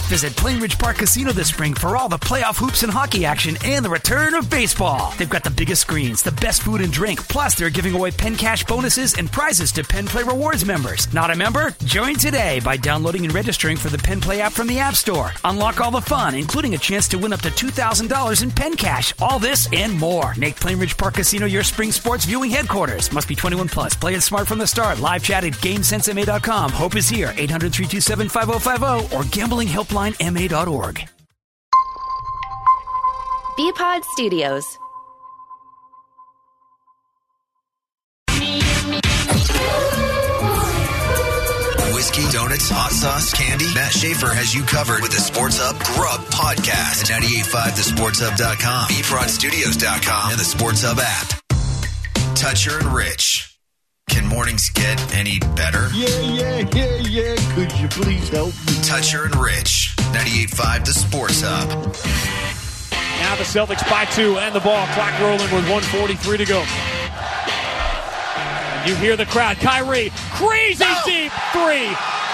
Visit Plainridge Park Casino this spring for all the playoff hoops and hockey action and the return of baseball. They've got the biggest screens, the best food and drink, plus they're giving away Penn Cash bonuses and prizes to Penn Play Rewards members. Not a member? Join today by downloading and registering for the Penn Play app from the App Store. Unlock all the fun, including a chance to win up to $2,000 in Penn Cash. All this and more. Make Plainridge Park Casino your spring sports viewing headquarters. Must be 21 plus. Play it smart from the start. Live chat at GameSenseMA.com. Hope is here. 800-327-5050 or gamblinghelplinema.org. BPod Studios. Whiskey, donuts, hot sauce, candy. Matt Schaefer has you covered with the Sports Hub Grub Podcast at 985thesportshub.com, bprodstudios.com, and the Sports Hub app. Toucher and Rich. Can mornings get any better? Yeah. Could you please help me? Toucher and Rich. 98.5 The Sports Hub. Now the Celtics by 2 and the ball. Clock rolling with 1:43 to go. And you hear the crowd. Kyrie, crazy deep three.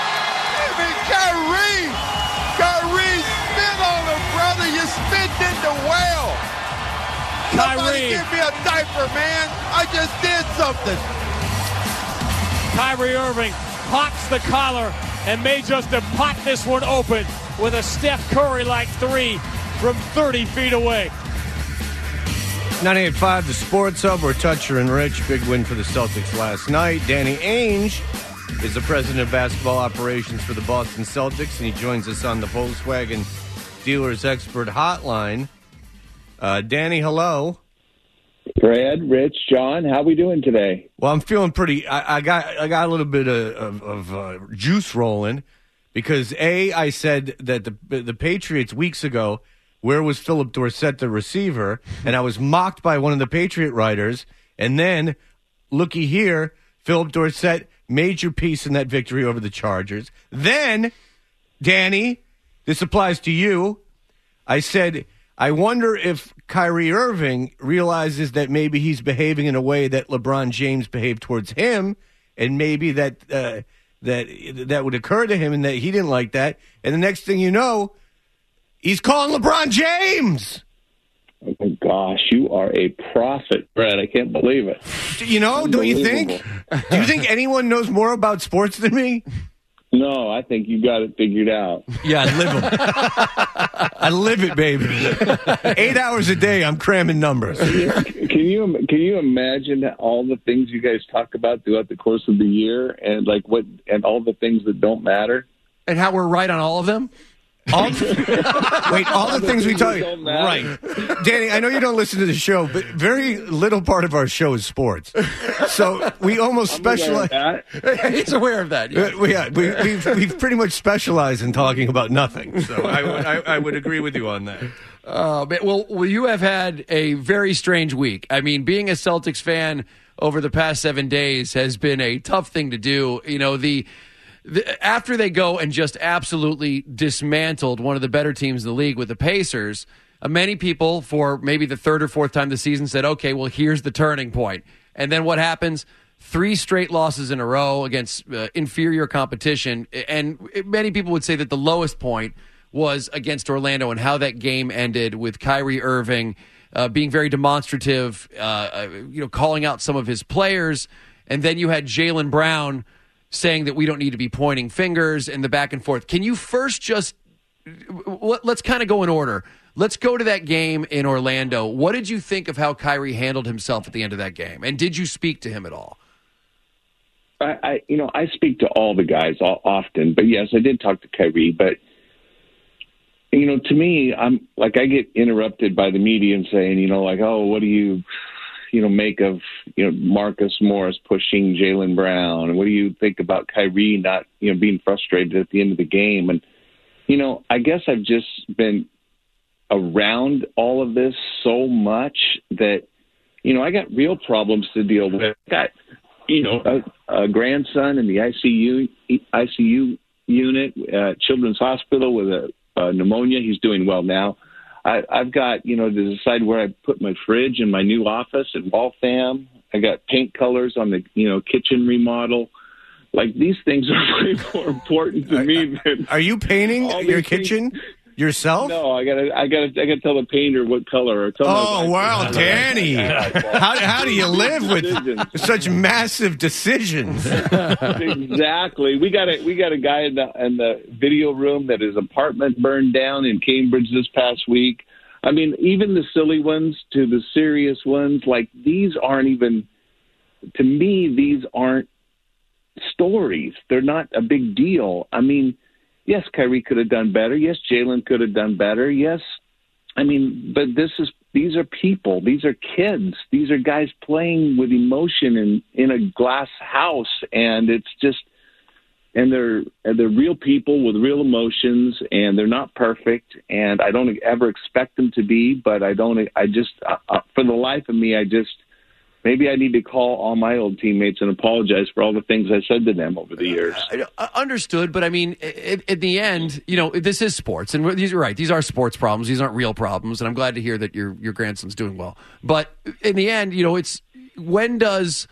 Kyrie, spit on him, brother. You spit in the well. Somebody give me a diaper, man. I just did something. Kyrie Irving pops the collar and may just have popped this one open with a Steph Curry-like three from 30 feet away. 98.5 The Sports Hub. We're Toucher and Rich. Big win for the Celtics last night. Danny Ainge is the president of basketball operations for the Boston Celtics, and he joins us on the Volkswagen Dealers Expert Hotline. Danny, hello. Brad, Rich, John, how we doing today? Well, I'm feeling pretty. I got a little bit of juice rolling because I said that the Patriots weeks ago, where was Philip Dorsett, the receiver, and I was mocked by one of the Patriot writers, and then looky here, Philip Dorsett, major piece in that victory over the Chargers. Then, Danny, this applies to you. I said, I wonder if Kyrie Irving realizes that maybe he's behaving in a way that LeBron James behaved towards him, and maybe that would occur to him and that he didn't like that. And the next thing you know, he's calling LeBron James. Oh, my gosh, you are a prophet, Brad. I can't believe it. You know, don't you think? Do you think anyone knows more about sports than me? No, I think you got it figured out. Yeah, I live them. I live it, baby. 8 hours a day, I'm cramming numbers. Can you imagine all the things you guys talk about throughout the course of the year, and all the things that don't matter, and how we're right on all of them? All the things we talk about. Right. Danny, I know you don't listen to the show, but very little part of our show is sports. So we almost specialize. He's aware of that. Yeah. We've pretty much specialized in talking about nothing. So I would agree with you on that. Well, you have had a very strange week. I mean, being a Celtics fan over the past 7 days has been a tough thing to do. You know, after they go and just absolutely dismantled one of the better teams in the league with the Pacers, many people, for maybe the third or fourth time this season, said, okay, well, here's the turning point. And then what happens? 3 straight losses in a row against inferior competition. And many people would say that the lowest point was against Orlando and how that game ended with Kyrie Irving being very demonstrative, calling out some of his players. And then you had Jaylen Brown saying that we don't need to be pointing fingers and the back and forth. Can you first let's kind of go in order. Let's go to that game in Orlando. What did you think of how Kyrie handled himself at the end of that game? And did you speak to him at all? I speak to all the guys often, but yes, I did talk to Kyrie. But to me, I get interrupted by the media and saying, what do you make of, Marcus Morris pushing Jaylen Brown? And what do you think about Kyrie not, being frustrated at the end of the game? And, I guess I've just been around all of this so much that, I got real problems to deal with. I got, a grandson in the ICU unit at Children's Hospital with a pneumonia. He's doing well now. I've got, to decide where I put my fridge in my new office at Waltham. I got paint colors on the, kitchen remodel. Like, these things are way more important to me than. Are you painting your kitchen yourself? No, I gotta tell the painter what color. Or oh wow, Danny! How do you live with such massive decisions? Exactly. We got a guy in the video room that his apartment burned down in Cambridge this past week. I mean, even the silly ones to the serious ones, like, these aren't even. To me, these aren't stories. They're not a big deal. I mean, yes, Kyrie could have done better. Yes, Jalen could have done better. Yes, I mean, but these are people. These are kids. These are guys playing with emotion in a glass house, and it's just, and they're real people with real emotions, and they're not perfect, and I don't ever expect them to be. But for the life of me, maybe I need to call all my old teammates and apologize for all the things I said to them over the years. Understood, but I mean, in the end, this is sports, and you're right. These are sports problems. These aren't real problems, and I'm glad to hear that your grandson's doing well. But in the end, it's when does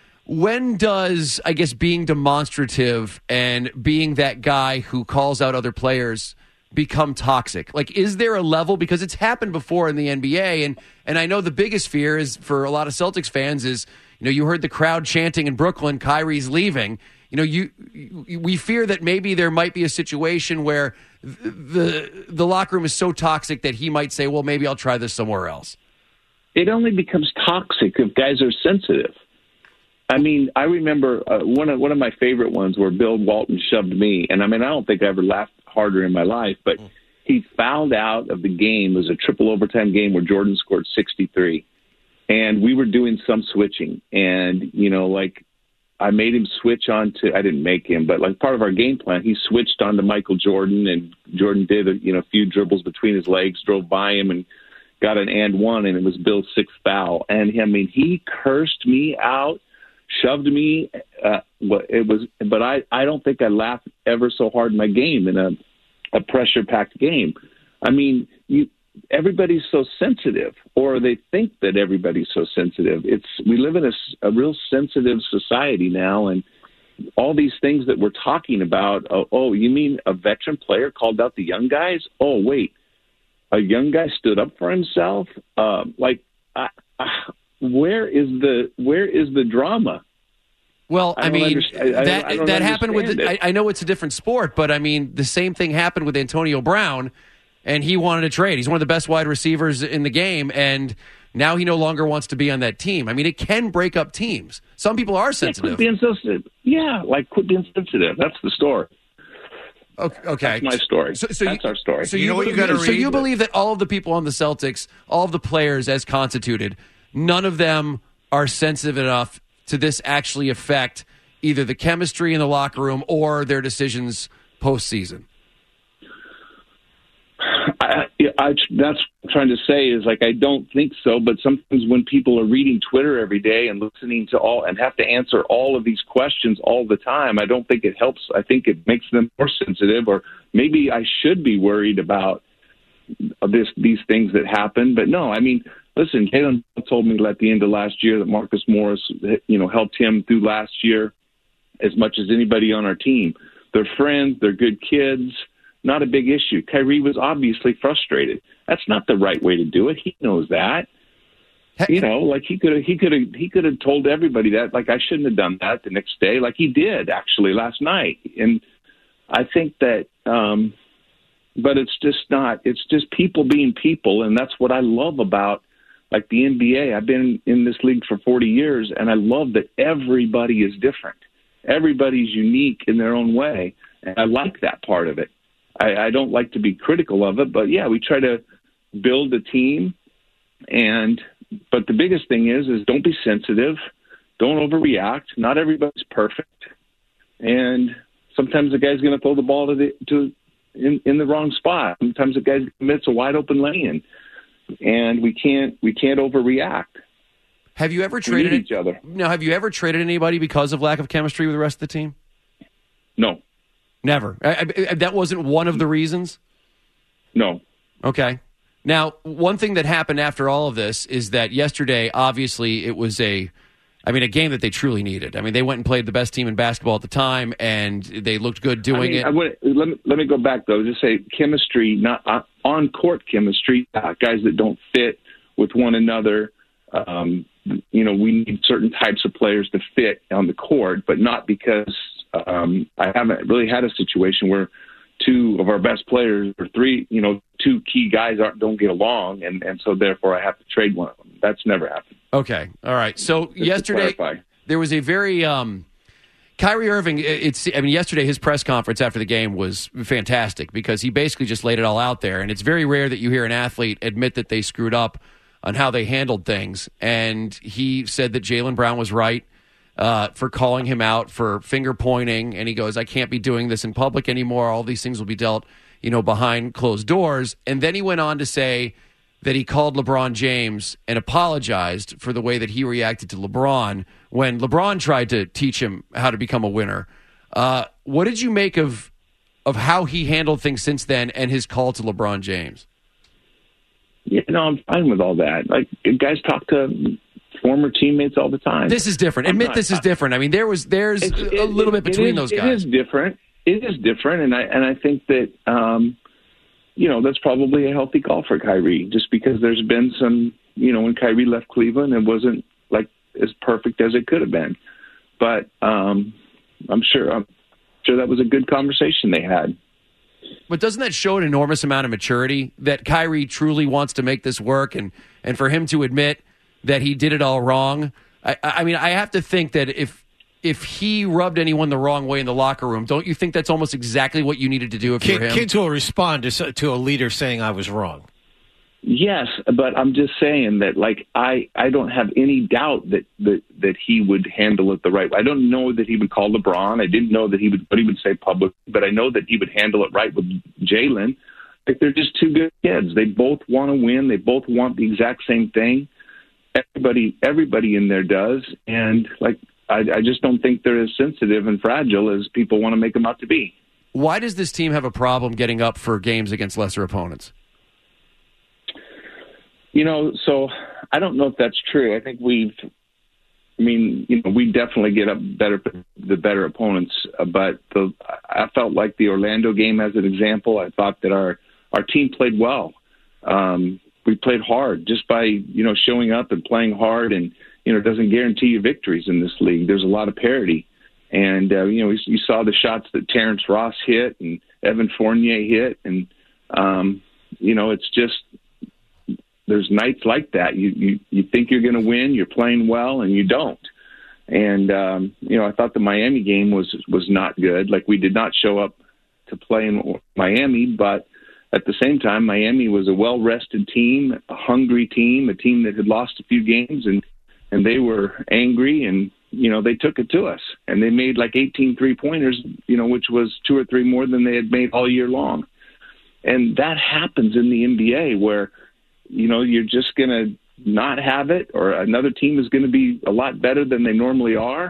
I guess being demonstrative and being that guy who calls out other players become toxic? Like, is there a level, because it's happened before in the NBA, and I know the biggest fear is for a lot of Celtics fans is, you heard the crowd chanting in Brooklyn, Kyrie's leaving. We fear that maybe there might be a situation where the locker room is so toxic that he might say, well, maybe I'll try this somewhere else. It only becomes toxic if guys are sensitive. I mean, I remember one of my favorite ones where Bill Walton shoved me, and I mean, I don't think I ever laughed harder in my life, but he fouled out of the game. It was a triple overtime game where Jordan scored 63, and we were doing some switching, and I made him switch on to. I didn't make him, but like part of our game plan, he switched on to Michael Jordan, and Jordan did a few dribbles between his legs, drove by him, and got an and one, and it was Bill's sixth foul. And I mean, he cursed me out, shoved me. But I don't think I laughed ever so hard in my game, in a pressure-packed game. I mean, everybody's so sensitive, or they think that everybody's so sensitive. We live in a real sensitive society now, and all these things that we're talking about. Oh, you mean a veteran player called out the young guys? Oh, wait, a young guy stood up for himself? Where is the drama? Well, I mean, that happened with. I know it's a different sport, but I mean, the same thing happened with Antonio Brown, and he wanted to trade. He's one of the best wide receivers in the game, and now he no longer wants to be on that team. I mean, it can break up teams. Some people are sensitive. Quit being sensitive. Yeah, quit being sensitive. That's the story. Okay, that's my story. That's our story. So you believe that all of the people on the Celtics, all of the players as constituted, none of them are sensitive enough to this actually affect either the chemistry in the locker room or their decisions postseason? That's what I'm trying to say is I don't think so. But sometimes when people are reading Twitter every day and listening to and have to answer all of these questions all the time, I don't think it helps. I think it makes them more sensitive, or maybe I should be worried about these things that happen. But no, I mean, listen, Jalen told me at the end of last year that Marcus Morris, helped him through last year as much as anybody on our team. They're friends. They're good kids. Not a big issue. Kyrie was obviously frustrated. That's not the right way to do it. He knows that. He could have told everybody that. I shouldn't have done that the next day, like he did actually last night. And I think that. But it's just not. It's just people being people, and that's what I love about the NBA. I've been in this league for 40 years, and I love that everybody is different. Everybody's unique in their own way, and I like that part of it. I don't like to be critical of it, but yeah, we try to build a team. But the biggest thing is don't be sensitive, don't overreact. Not everybody's perfect, and sometimes the guy's going to throw the ball in the wrong spot. Sometimes the guy commits a wide open lane, and we can't overreact. Have you ever traded each other? No. Have you ever traded anybody because of lack of chemistry with the rest of the team? No. Never. That wasn't one of the reasons? No. Okay. Now, one thing that happened after all of this is that yesterday, obviously, it was I mean, a game that they truly needed. I mean, they went and played the best team in basketball at the time, and they looked good doing it. Let me go back, though. Just say chemistry, not on-court chemistry, guys that don't fit with one another. We need certain types of players to fit on the court, but not because I haven't really had a situation where two of our best players or two key guys don't get along, and so therefore I have to trade one of them. That's never happened. Okay. All right. So yesterday there was a very Kyrie Irving, yesterday his press conference after the game was fantastic because he basically just laid it all out there, and it's very rare that you hear an athlete admit that they screwed up on how they handled things. And he said that Jaylen Brown was right for calling him out for finger pointing, and he goes, I can't be doing this in public anymore. All these things will be dealt, behind closed doors. And then he went on to say that he called LeBron James and apologized for the way that he reacted to LeBron when LeBron tried to teach him how to become a winner. What did you make of how he handled things since then and his call to LeBron James? I'm fine with all that. Like, guys talk to former teammates all the time. This is different. This is different. I mean, there's a little bit between those guys. It is different. It is different, and I think that that's probably a healthy call for Kyrie, just because there's been some, when Kyrie left Cleveland, it wasn't like as perfect as it could have been. But I'm sure that was a good conversation they had. But doesn't that show an enormous amount of maturity that Kyrie truly wants to make this work, and for him to admit that he did it all wrong? I mean, I have to think that if he rubbed anyone the wrong way in the locker room, don't you think that's almost exactly what you needed to do if you're him? Kids will respond to a leader saying I was wrong. Yes, but I'm just saying that, like, I don't have any doubt that he would handle it the right way. I don't know that he would call LeBron. I didn't know what he would say publicly, but I know that he would handle it right with Jaylen. Like, they're just two good kids. They both want to win. They both want the exact same thing. Everybody in there does, and I just don't think they're as sensitive and fragile as people want to make them out to be. Why does this team have a problem getting up for games against lesser opponents? So I don't know if that's true. I think we definitely get up the better opponents. But I felt like the Orlando game as an example. I thought that our team played well. We played hard just by, showing up and playing hard, and, it doesn't guarantee you victories in this league. There's a lot of parity. And, you saw the shots that Terrence Ross hit and Evan Fournier hit. And, it's just, there's nights like that. You think you're going to win, you're playing well, and you don't. And, I thought the Miami game was not good. Like, we did not show up to play in Miami, but at the same time, Miami was a well-rested team, a hungry team, a team that had lost a few games, and they were angry, and, they took it to us. And they made like 18 three-pointers, which was 2 or 3 more than they had made all year long. And that happens in the NBA where, you're just going to not have it, or another team is going to be a lot better than they normally are.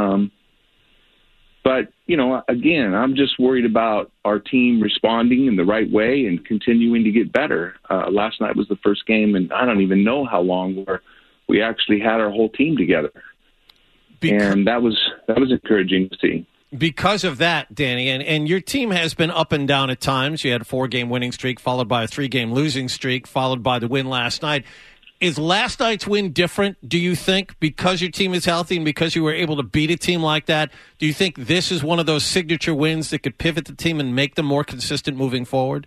But, again, I'm just worried about our team responding in the right way and continuing to get better. Last night was the first game, and I don't even know how long, where we actually had our whole team together. And that was encouraging to see. Because of that, Danny, and your team has been up and down at times. You had a 4-game winning streak, followed by a 3-game losing streak, followed by the win last night. Is last night's win different, do you think, because your team is healthy and because you were able to beat a team like that? Do you think this is one of those signature wins that could pivot the team and make them more consistent moving forward?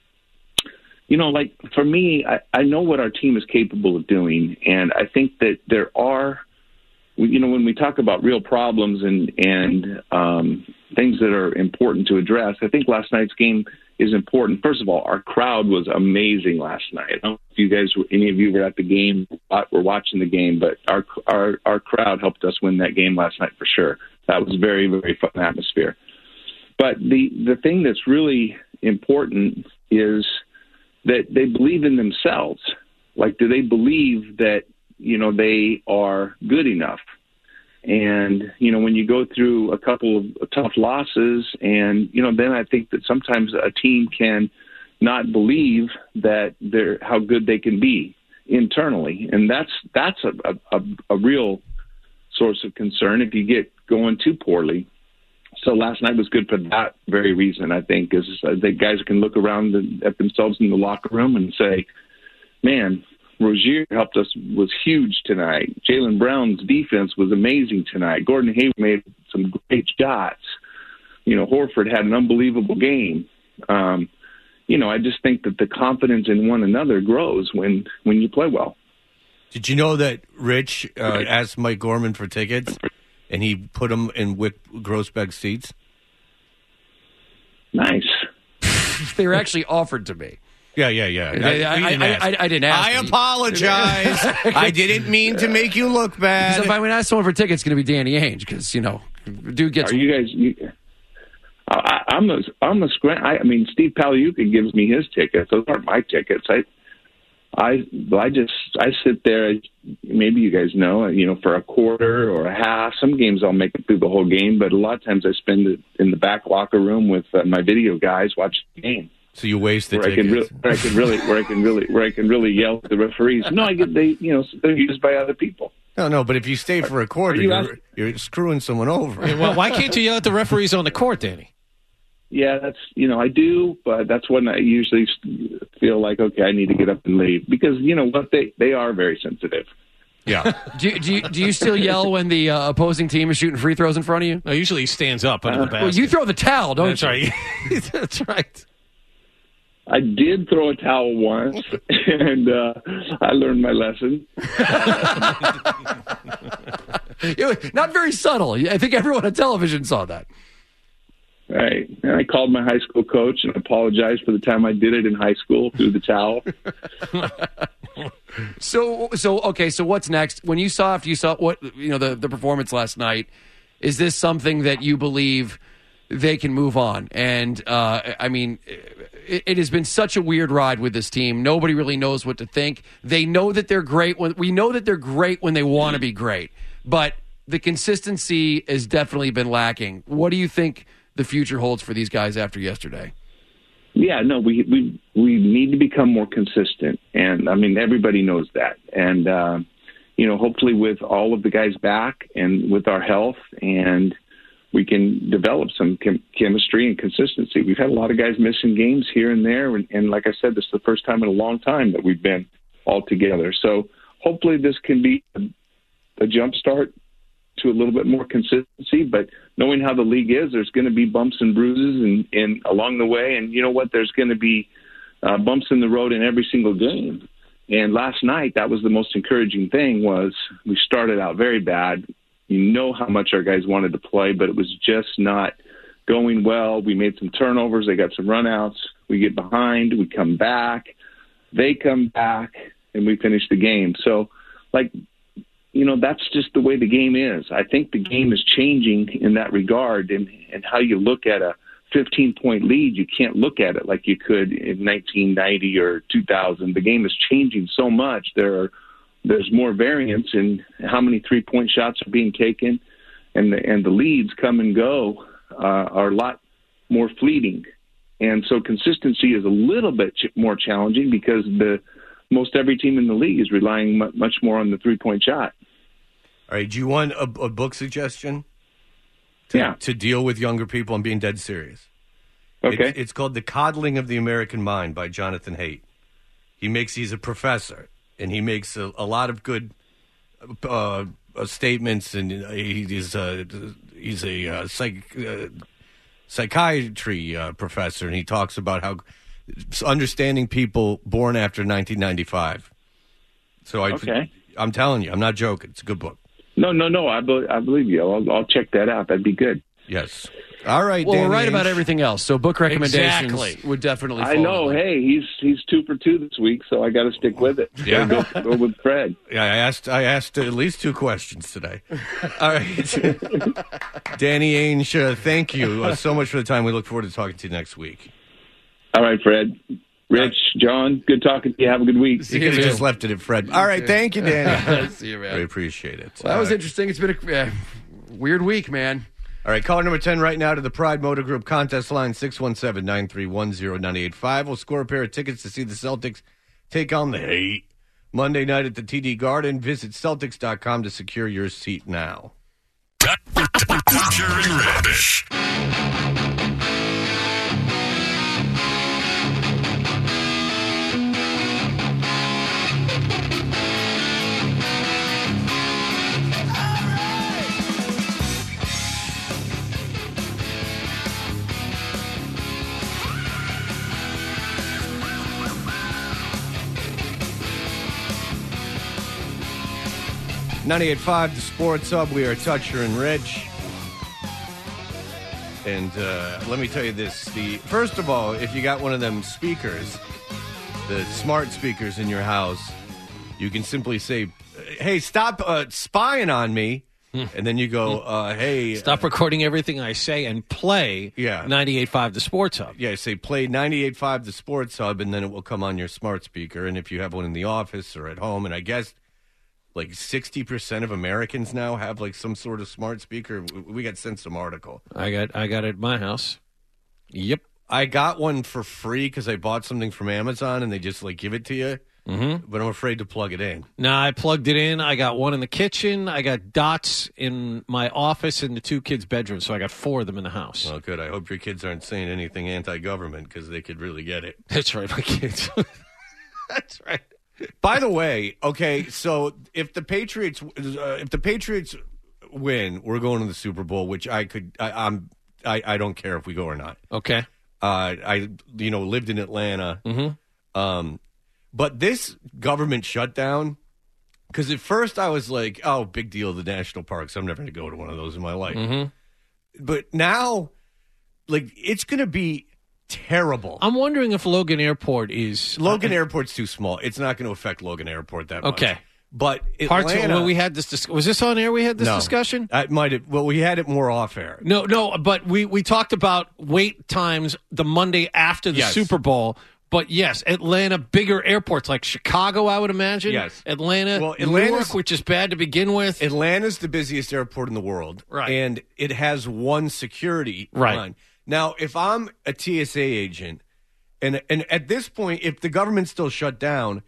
For me, I know what our team is capable of doing, and I think that there are, when we talk about real problems and things that are important to address, I think last night's game is important. First of all, our crowd was amazing last night. I don't know if any of you were at the game, were watching the game, but our crowd helped us win that game last night for sure. That was a very, very fun atmosphere. But the thing that's really important is that they believe in themselves. Like, do they believe that, they are good enough? And, when you go through a couple of tough losses and, then I think that sometimes a team can not believe that how good they can be internally. And that's a real source of concern if you get going too poorly. So last night was good for that very reason, I think, is that guys can look around at themselves in the locker room and say, man, Rozier helped us, was huge tonight. Jaylen Brown's defense was amazing tonight. Gordon Hayward made some great shots. Horford had an unbelievable game. I just think that the confidence in one another grows when you play well. Did you know that Rich asked Mike Gorman for tickets, and he put them in Wyc Grousbeck seats? Nice. They were actually offered to me. Yeah. I didn't ask. I apologize. I didn't mean to make you look bad. So if I would ask someone for tickets, it's going to be Danny Ainge because dude gets. Are you guys? I'm a scram. I mean, Steve Pagliuca gives me his tickets. Those aren't my tickets. I sit there. Maybe you guys know, for a quarter or a half. Some games I'll make it through the whole game, but a lot of times I spend it in the back locker room with my video guys watching the game. So you waste the tickets. Where I can really yell at the referees. No, they're used by other people. No, but if you stay for a quarter, you're screwing someone over. Well, why can't you yell at the referees on the court, Danny? Yeah, that's I do, but that's when I usually feel like, okay, I need to get up and leave because you know what, they are very sensitive. Yeah. do you still yell when the opposing team is shooting free throws in front of you? No, usually he stands up under the basket. Well, you throw the towel, don't That's you? Right. That's right. I did throw a towel once, and I learned my lesson. It was not very subtle. I think everyone on television saw that. Right. And I called my high school coach and apologized for the time I did it in high school through the towel. So okay, so what's next? When you saw what the performance last night, is this something that you believe they can move on? And it has been such a weird ride with this team. Nobody really knows what to think. They know that they're great we know that they're great when they want to be great, but the consistency has definitely been lacking. What do you think the future holds for these guys after yesterday? Yeah, no, we need to become more consistent, and I mean everybody knows that. And hopefully with all of the guys back and with our health, and we can develop some chemistry and consistency. We've had a lot of guys missing games here and there, and like I said, this is the first time in a long time that we've been all together. So hopefully this can be a jump start to a little bit more consistency, but knowing how the league is, there's going to be bumps and bruises and along the way. And you know what? There's going to be bumps in the road in every single game. And last night, that was the most encouraging thing was we started out very bad. You know how much our guys wanted to play, but it was just not going well. We made some turnovers. They got some runouts. We get behind. We come back. They come back, and we finish the game. So, that's just the way the game is. I think the game is changing in that regard, and how you look at a 15-point lead, you can't look at it like you could in 1990 or 2000. The game is changing so much. There's more variance in how many three-point shots are being taken, and the leads come and go are a lot more fleeting. And so consistency is a little bit more challenging because most every team in the league is relying much more on the three-point shot. All right, do you want a book suggestion? To deal with younger people. I'm being dead serious. Okay. It's called The Coddling of the American Mind by Jonathan Haidt. He's a professor, and he makes a lot of good statements, and he's a psychiatry professor, and he talks about how understanding people born after 1995. So I'm telling you, I'm not joking. It's a good book. No. I believe you. I'll check that out. That'd be good. Yes. All right. Well, Danny we're right Ainge. about everything else. So book recommendations would definitely. I know. Hey, he's 2 for 2 this week, so I got to stick with it. Yeah. Go with Fred. Yeah, I asked at least 2 questions today. All right. Danny Ainge, thank you so much for the time. We look forward to talking to you next week. All right, Fred. Rich, John, good talking to you. Have a good week. You could have just left it at Fred. All right, thank you, Danny. See you, man. I appreciate it. Well, that was interesting. It's been a weird week, man. All right, caller number 10 right now to the Pride Motor Group contest line, 617-931-0985. We'll score a pair of tickets to see the Celtics take on the Heat Monday night at the TD Garden. Visit Celtics.com to secure your seat now. Butcher and Reddish. .98.5 The Sports Hub. We are Toucher and Rich. And let me tell you this. First of all, if you got one of them speakers, the smart speakers in your house, you can simply say, hey, stop spying on me. And then you go, hey. Stop recording everything I say and play 98.5 The Sports Hub. Yeah, say play 98.5 The Sports Hub, and then it will come on your smart speaker. And if you have one in the office or at home, and I guess like 60% of Americans now have like some sort of smart speaker. We got sent some article. I got it at my house. Yep. I got one for free because I bought something from Amazon and they just like give it to you. Mm-hmm. But I'm afraid to plug it in. No, I plugged it in. I got one in the kitchen. I got dots in my office and the 2 kids' bedrooms. So I got 4 of them in the house. Well, good. I hope your kids aren't saying anything anti-government because they could really get it. That's right, my kids. That's right. By the way, okay, so if the Patriots win, we're going to the Super Bowl, which I don't care if we go or not. Okay. I lived in Atlanta. Mm-hmm. But this government shutdown, because at first I was like, oh, big deal, the national parks. I'm never going to go to one of those in my life. Mm-hmm. But now, like, it's going to be terrible. I'm wondering if Logan Airport is... Logan Airport's too small. It's not going to affect Logan Airport that much. Okay. But Atlanta... we had this... was this on air we had this discussion? It might have. Well, we had it more off air. No, but we talked about wait times the Monday after the Super Bowl. But yes, Atlanta, bigger airports like Chicago, I would imagine. Yes. Atlanta, New York, which is bad to begin with. Atlanta's the busiest airport in the world. Right. And it has one security line. Now, if I'm a TSA agent, and at this point, if the government's still shut down,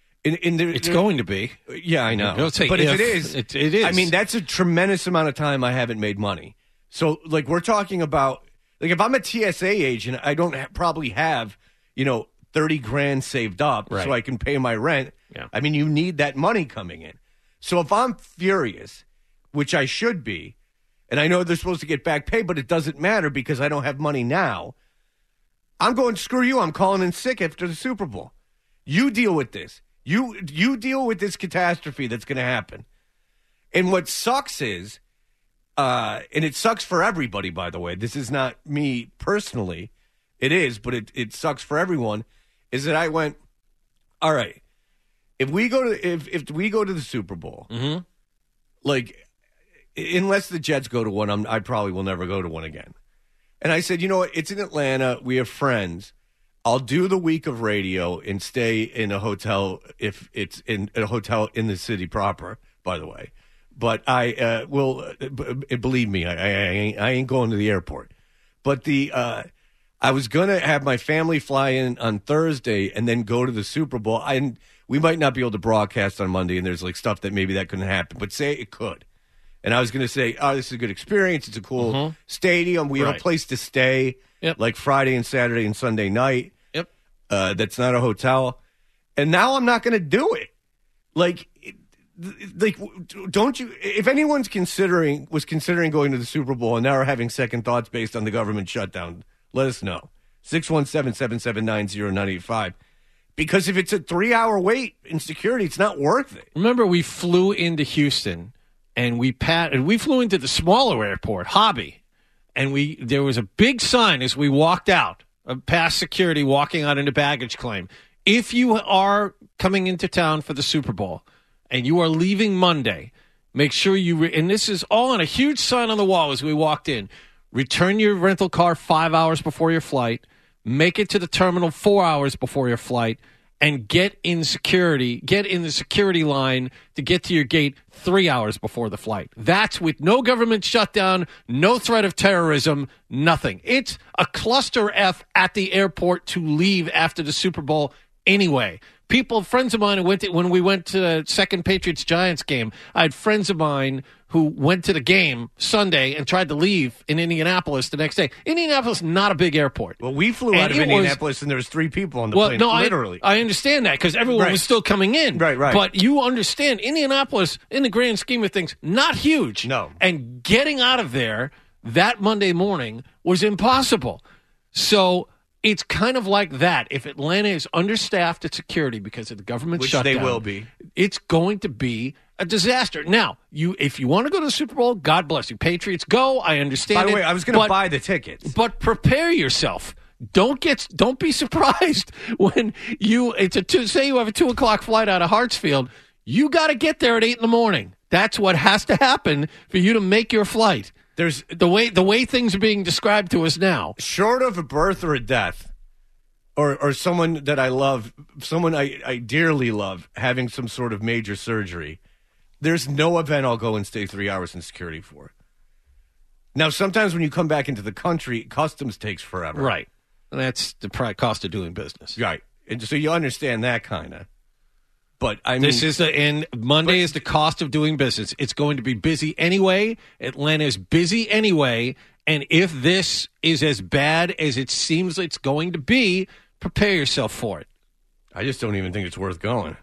it's going to be. Yeah, I know. But if it is, it is. I mean, that's a tremendous amount of time I haven't made money. So, like, we're talking about, like, if I'm a TSA agent, I don't probably have, $30,000 saved up so I can pay my rent. Yeah. I mean, you need that money coming in. So if I'm furious, which I should be, and I know they're supposed to get back pay, but it doesn't matter because I don't have money now. I'm going, screw you. I'm calling in sick after the Super Bowl. You deal with this. You deal with this catastrophe that's going to happen. And what sucks is, and it sucks for everybody, by the way. This is not me personally. It is, but it sucks for everyone, is that I went, all right, if we go to the Super Bowl, like, unless the Jets go to one, I probably will never go to one again. And I said, you know what? It's in Atlanta. We have friends. I'll do the week of radio and stay in a hotel if it's in a hotel in the city proper, by the way. But I will, believe me, I ain't going to the airport. But I was going to have my family fly in on Thursday and then go to the Super Bowl. We might not be able to broadcast on Monday, and there's like stuff that maybe that couldn't happen. But say it could. And I was going to say, oh, this is a good experience. It's a cool stadium. We have a place to stay, like Friday and Saturday and Sunday night. Yep. That's not a hotel. And now I'm not going to do it. Like, don't you? If anyone's was considering going to the Super Bowl and now are having second thoughts based on the government shutdown, let us know. 617-779-0985. Because if it's a 3-hour wait in security, it's not worth it. Remember, we flew into Houston. And we flew into the smaller airport, Hobby, and there was a big sign as we walked out, past security, walking out into baggage claim. If you are coming into town for the Super Bowl and you are leaving Monday, make sure and this is all on a huge sign on the wall as we walked in, return your rental car 5 hours before your flight, make it to the terminal 4 hours before your flight, and get in the security line to get to your gate 3 hours before the flight. That's with no government shutdown, no threat of terrorism, nothing. It's a cluster F at the airport to leave after the Super Bowl anyway. Friends of mine who when we went to the second Patriots-Giants game, I had friends of mine who went to the game Sunday and tried to leave in Indianapolis the next day. Indianapolis, not a big airport. Well, we flew out of Indianapolis and there was 3 people on the plane, literally. I understand that because everyone was still coming in. Right. But you understand, Indianapolis, in the grand scheme of things, not huge. No. And getting out of there that Monday morning was impossible. So it's kind of like that. If Atlanta is understaffed at security because of the government shutdown, which they will be, it's going to be a disaster. Now, if you want to go to the Super Bowl, God bless you. Patriots, go. I understand. By the way, I was going to buy the tickets, but prepare yourself. Don't be surprised when say you have a 2:00 flight out of Hartsfield. You got to get there at 8 a.m. That's what has to happen for you to make your flight. There's the way things are being described to us now. Short of a birth or a death, or someone that I love, someone I dearly love, having some sort of major surgery, there's no event I'll go and stay 3 hours in security for. Now, sometimes when you come back into the country, customs takes forever. Right. And that's the cost of doing business. Right. And so you understand that kind of. But I mean, Monday is the cost of doing business. It's going to be busy anyway. Atlanta is busy anyway. And if this is as bad as it seems it's going to be, prepare yourself for it. I just don't even think it's worth going.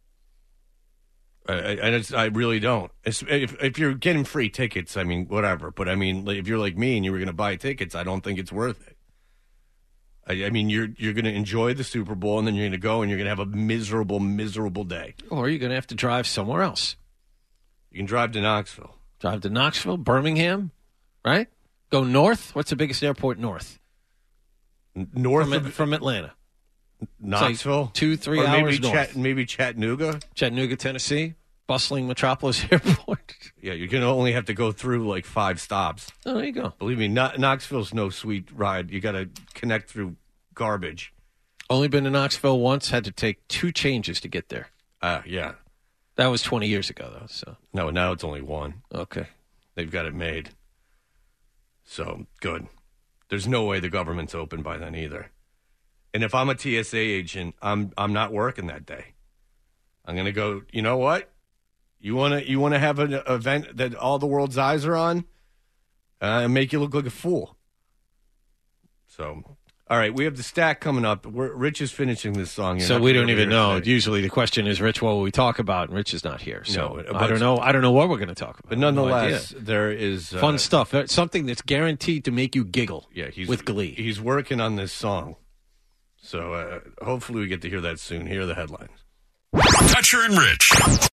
I really don't. If you're getting free tickets, I mean, whatever. But I mean, if you're like me and you were going to buy tickets, I don't think it's worth it. I mean, you're going to enjoy the Super Bowl, and then you're going to go and you're going to have a miserable, miserable day. Or you're going to have to drive somewhere else. You can drive to Knoxville. Drive to Knoxville, Birmingham, right? Go north. What's the biggest airport north? North from Atlanta. Knoxville? Like 2-3 hours north. Maybe Chattanooga? Chattanooga, Tennessee. Bustling metropolis airport. Yeah, you're going to only have to go through like 5 stops. Oh, there you go. Believe me, Knoxville's no sweet ride. You got to connect through garbage. Only been to Knoxville once. Had to take 2 changes to get there. Yeah. That was 20 years ago, though. So no, now it's only 1. Okay. They've got it made. So, good. There's no way the government's open by then either. And if I'm a TSA agent, I'm not working that day. I'm going to go, you know what? You want to have an event that all the world's eyes are on and make you look like a fool. So, all right, we have the stack coming up. Rich is finishing this song. So we don't even know. Today. Usually the question is, Rich, what will we talk about? And Rich is not here. So no, I don't know. I don't know what we're going to talk about. But nonetheless, there is fun stuff. Something that's guaranteed to make you giggle. Yeah, with glee. He's working on this song. So hopefully we get to hear that soon. Here are the headlines. Toucher and Rich.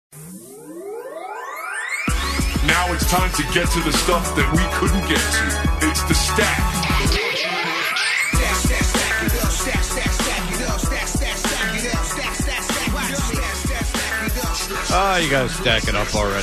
Now it's time to get to the stuff that we couldn't get to. It's the stack. You got to stack it up already.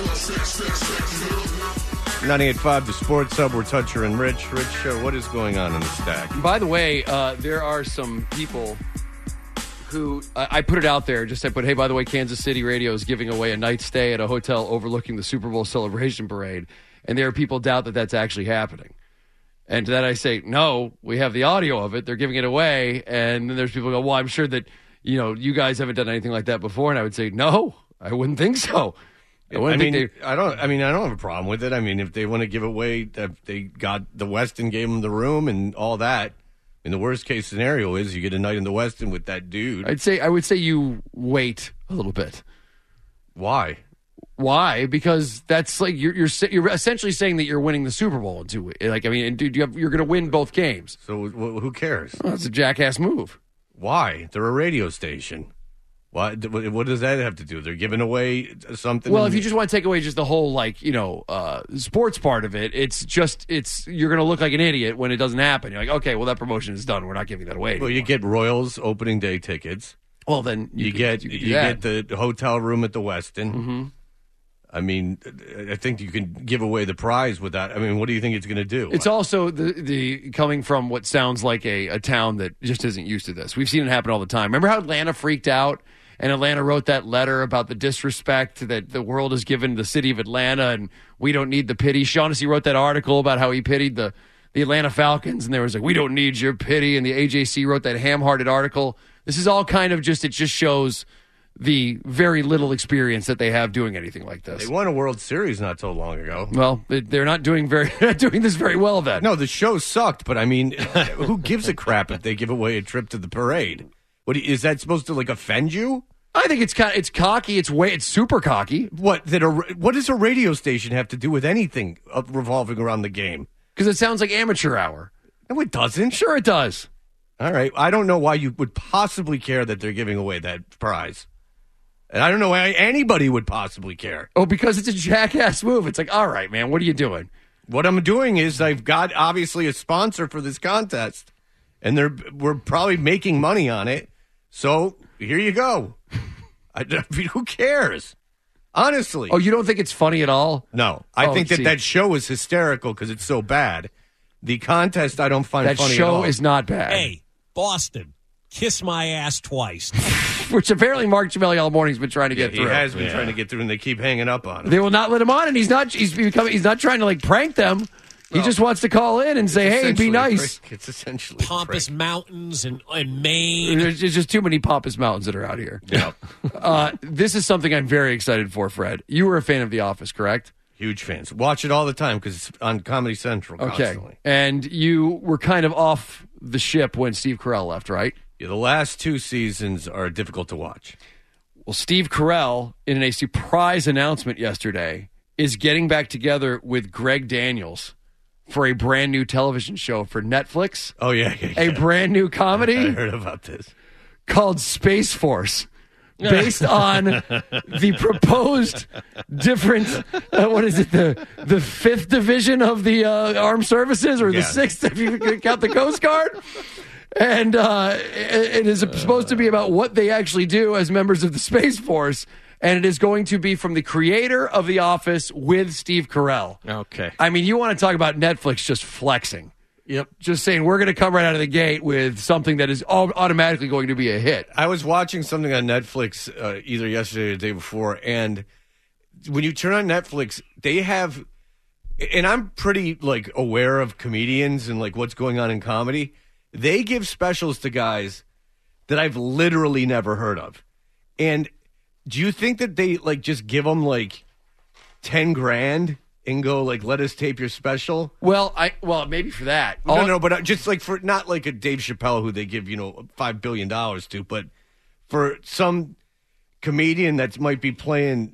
98.5, the Sports Hub. We're Toucher and Rich. Rich, what is going on in the stack? By the way, there are some people who I put it out there. I put, hey, by the way, Kansas City Radio is giving away a night stay at a hotel overlooking the Super Bowl celebration parade. And there are people who doubt that that's actually happening. And to that I say, no, we have the audio of it. They're giving it away. And then there's people who go, well, I'm sure that, you guys haven't done anything like that before. And I would say, no, I wouldn't think so. I don't have a problem with it. I mean, if they want to give away, they got the Westin, gave them the room and all that. And the worst case scenario is you get a night in the Westin with that dude. I would say you wait a little bit. Why? Because that's like you're essentially saying that you're winning the Super Bowl in 2 weeks. Like, I mean, dude, you're going to win both games. So who cares? Well, that's a jackass move. Why? They're a radio station. What does that have to do? They're giving away something. Well, if you just want to take away just the whole sports part of it, you're going to look like an idiot when it doesn't happen. You're like, okay, well that promotion is done. We're not giving that away anymore. Well, you get Royals opening day tickets. Well, then you get the hotel room at the Westin. Mm-hmm. I mean, I think you can give away the prize with that. I mean, what do you think it's going to do? It's also the coming from what sounds like a town that just isn't used to this. We've seen it happen all the time. Remember how Atlanta freaked out? And Atlanta wrote that letter about the disrespect that the world has given the city of Atlanta, and we don't need the pity. Shaughnessy wrote that article about how he pitied the Atlanta Falcons, and there was like, we don't need your pity. And the AJC wrote that ham-hearted article This is all kind of it just shows the very little experience that they have doing anything like this. They won a World Series not so long ago. Well, they're not doing this very well then. No, the show sucked, but I mean, who gives a crap if they give away a trip to the parade? Is that supposed to offend you? I think it's cocky. It's super cocky. What does a radio station have to do with anything revolving around the game? Because it sounds like amateur hour. No, it doesn't. Sure, it does. All right, I don't know why you would possibly care that they're giving away that prize. And I don't know why anybody would possibly care. Oh, because it's a jackass move. It's like, all right, man, what are you doing? What I'm doing is I've got, obviously, a sponsor for this contest, and we're probably making money on it. So here you go. Who cares? Honestly. Oh, you don't think it's funny at all? No. I think that show is hysterical because it's so bad. The contest I don't find funny at all. That show is not bad. Hey, Boston, kiss my ass twice. Which apparently Mark Giavelli all morning has been trying to get through. He has been trying to get through, and they keep hanging up on him. They will not let him on, and he's not trying to prank them. He just wants to call in and say, hey, be nice. It's essentially Pompous Mountains and Maine. There's just too many pompous mountains that are out here. Yeah. This is something I'm very excited for, Fred. You were a fan of The Office, correct? Huge fans. Watch it all the time because it's on Comedy Central constantly. Okay. And you were kind of off the ship when Steve Carell left, right? Yeah, the last 2 seasons are difficult to watch. Well, Steve Carell, in a surprise announcement yesterday, is getting back together with Greg Daniels for a brand new television show for Netflix. Oh, yeah. A brand new comedy. I heard about this. Called Space Force. Based on the proposed different, what is it, the 5th division of the armed services, or the 6th if you count the Coast Guard? And it is supposed to be about what they actually do as members of the Space Force. And it is going to be from the creator of The Office with Steve Carell. Okay. I mean, you want to talk about Netflix just flexing. Yep. Just saying, we're going to come right out of the gate with something that is automatically going to be a hit. I was watching something on Netflix either yesterday or the day before, and when you turn on Netflix, they have, and I'm pretty aware of comedians and what's going on in comedy. They give specials to guys that I've literally never heard of. And do you think that they just give them $10 grand and go let us tape your special? Well, maybe for that. No, but just for not a Dave Chappelle who they give $5 billion to, but for some comedian that might be playing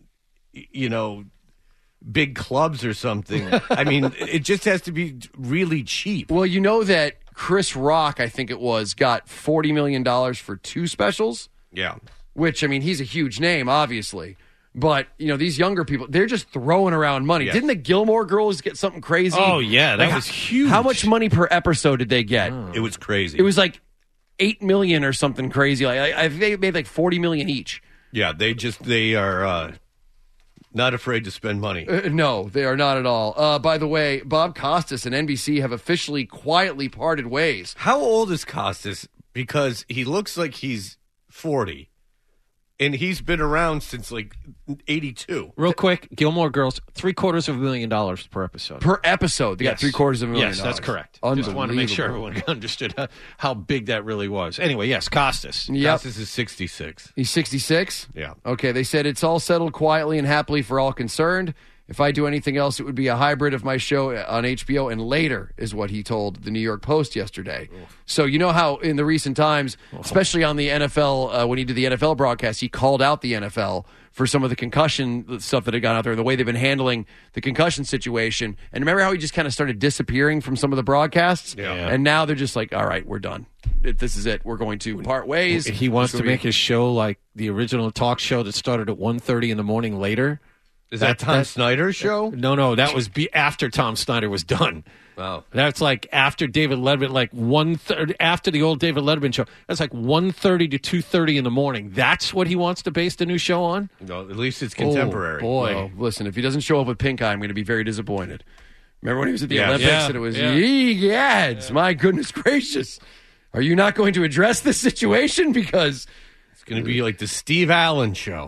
big clubs or something. I mean, it just has to be really cheap. Well, you know that Chris Rock, I think it was, got $40 million for 2 specials. Yeah. Which, I mean, he's a huge name, obviously. But, these younger people, they're just throwing around money. Yes. Didn't the Gilmore Girls get something crazy? Oh, yeah. That was huge. How much money per episode did they get? It was crazy. It was $8 million or something crazy. I think they made $40 million each. Yeah, they are not afraid to spend money. No, they are not at all. By the way, Bob Costas and NBC have officially quietly parted ways. How old is Costas? Because he looks like he's 40. And he's been around since 82. Real quick, Gilmore Girls, $750,000 per episode. Per episode, they got $750,000. Yes, that's correct. Just want to make sure everyone understood how big that really was. Anyway, yes, Costas. Yep. Costas is 66. He's 66? Yeah. Okay, they said it's all settled quietly and happily for all concerned. If I do anything else, it would be a hybrid of my show on HBO and later, is what he told the New York Post yesterday. So you know how in the recent times, especially on the NFL, when he did the NFL broadcast, he called out the NFL for some of the concussion stuff that had gone out there, the way they've been handling the concussion situation. And remember how he just kind of started disappearing from some of the broadcasts? Yeah. And now they're just all right, we're done. This is it. We're going to part ways. He wants to make his show like the original talk show that started at 1:30 in the morning later. Is that Tom Snyder's show? No, that was after Tom Snyder was done. Wow. That's after David Letterman, 1:30 after the old David Letterman show. That's 1:30 to 2:30 in the morning. That's what he wants to base the new show on? No, at least it's contemporary. Oh, boy. Well, listen, if he doesn't show up with pink eye, I'm going to be very disappointed. Remember when he was at the Olympics and it was, yads, my goodness gracious. Are you not going to address this situation? Because it's going to be like the Steve Allen show.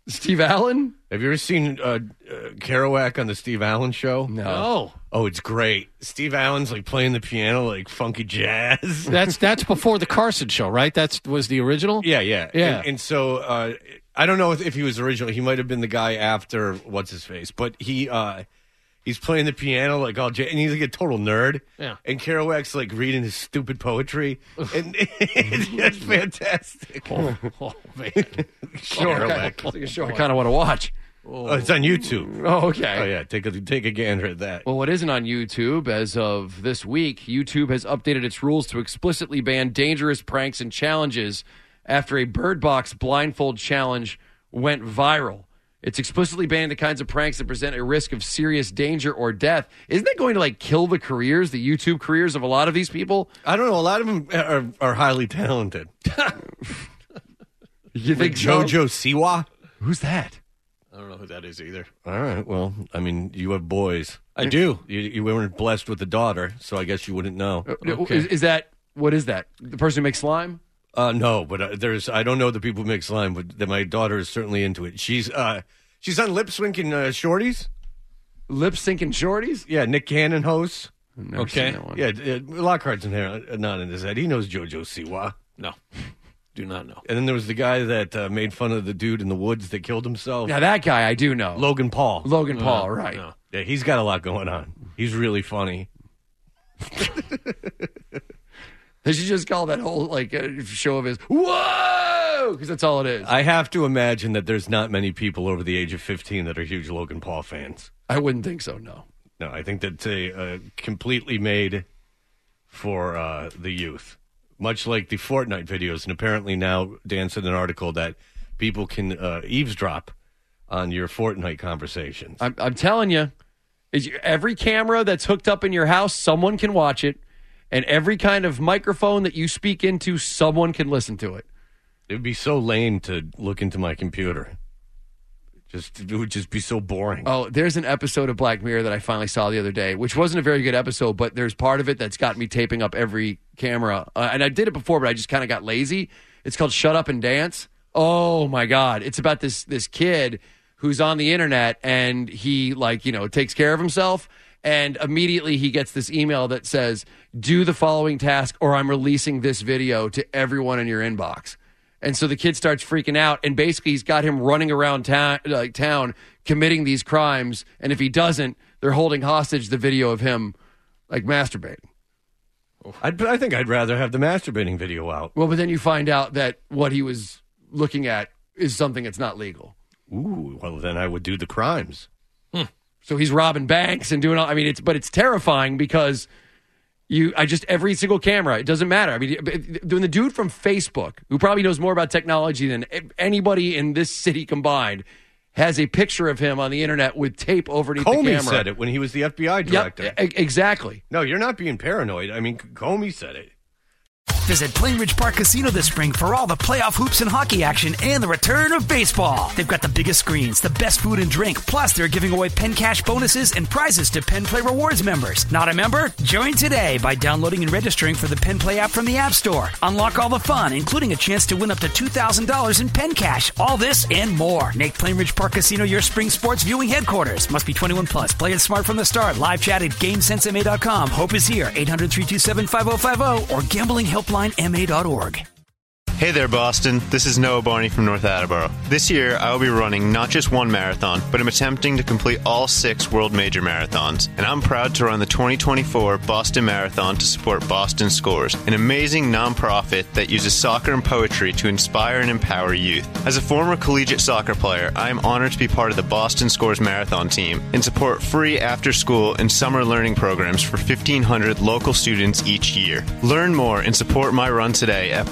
Steve Allen? Have you ever seen Kerouac on the Steve Allen show? No. Oh, it's great. Steve Allen's like playing the piano like funky jazz. That's before the Carson show, right? That was the original? Yeah. And so I don't know if he was original. He might have been the guy after what's his face, but he's playing the piano like all and he's like a total nerd. Yeah. And Kerouac's like reading his stupid poetry, and it's just fantastic. Oh man, Kerouac. It's like a show I kind of want to watch. Oh, it's on YouTube. Oh, okay. Oh yeah, take a gander at that. Well, what isn't on YouTube as of this week, YouTube has updated its rules to explicitly ban dangerous pranks and challenges after a Bird Box blindfold challenge went viral. It's explicitly banning the kinds of pranks that present a risk of serious danger or death. Isn't that going to kill the YouTube careers of a lot of these people? I don't know. A lot of them are highly talented. You think JoJo Siwa? Who's that? I don't know who that is either. All right. Well, I mean, you have boys. I do. You weren't blessed with a daughter, so I guess you wouldn't know. Okay. What is that? The person who makes slime? No, but I don't know the people who make slime, but my daughter is certainly into it. She's on Lip Syncing Shorties. Lip Syncing Shorties? Yeah, Nick Cannon hosts. Okay. Yeah, Lockhart's in there, not in his head. He knows JoJo Siwa. No, do not know. And then there was the guy that made fun of the dude in the woods that killed himself. Yeah, that guy I do know. Logan Paul, right. No. Yeah, he's got a lot going on. He's really funny. They should just call that whole show of his, whoa, because that's all it is. I have to imagine that there's not many people over the age of 15 that are huge Logan Paul fans. I wouldn't think so, no. No, I think that's completely made for the youth. Much like the Fortnite videos. And apparently now, Dan said in an article that people can eavesdrop on your Fortnite conversations. I'm telling you, every camera that's hooked up in your house, someone can watch it. And every kind of microphone that you speak into, someone can listen to it. It would be so lame to look into my computer. It would just be so boring. Oh, there's an episode of Black Mirror that I finally saw the other day, which wasn't a very good episode, but there's part of it that's got me taping up every camera. And I did it before, but I just kind of got lazy. It's called Shut Up and Dance. Oh, my God. It's about this kid who's on the internet, and he, takes care of himself. And immediately he gets this email that says, do the following task or I'm releasing this video to everyone in your inbox. And so the kid starts freaking out. And basically he's got him running around town committing these crimes. And if he doesn't, they're holding hostage the video of him masturbating. I think I'd rather have the masturbating video out. Well, but then you find out that what he was looking at is something that's not legal. Ooh, well, then I would do the crimes. So he's robbing banks and doing all. I mean, it's terrifying because every single camera. It doesn't matter. I mean, when the dude from Facebook, who probably knows more about technology than anybody in this city combined, has a picture of him on the internet with tape overneath the camera. Comey said it when he was the FBI director. Yep, exactly. No, you're not being paranoid. I mean, Comey said it. Visit Plainridge Park Casino this spring for all the playoff hoops and hockey action and the return of baseball. They've got the biggest screens, the best food and drink, plus they're giving away Penn Cash bonuses and prizes to Penn Play Rewards members. Not a member? Join today by downloading and registering for the Penn Play app from the App Store. Unlock all the fun, including a chance to win up to $2,000 in Penn Cash. All this and more. Make Plainridge Park Casino your spring sports viewing headquarters. Must be 21 plus. Play it smart from the start. Live chat at GameSenseMA.com. Hope is here. 800-327-5050 or GamblingHelplineMA.org. Hey there, Boston. This is Noah Barney from North Attleboro. This year, I will be running not just one marathon, but I'm attempting to complete all 6 world major marathons. And I'm proud to run the 2024 Boston Marathon to support Boston Scores, an amazing nonprofit that uses soccer and poetry to inspire and empower youth. As a former collegiate soccer player, I am honored to be part of the Boston Scores Marathon team and support free after-school and summer learning programs for 1,500 local students each year. Learn more and support my run today at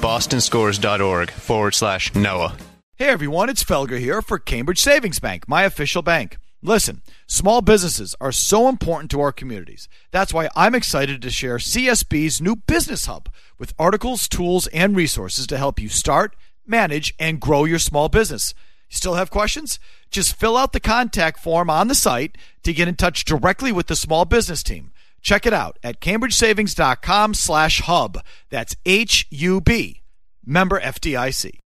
bostonscores.org/Noah. Hey everyone, it's Felger here for Cambridge Savings Bank, my official bank. Listen, small businesses are so important to our communities. That's why I'm excited to share CSB's new Business Hub with articles, tools, and resources to help you start, manage, and grow your small business. You still have questions? Just fill out the contact form on the site to get in touch directly with the small business team. Check it out at cambridgesavings.com/hub. That's HUB. Member FDIC.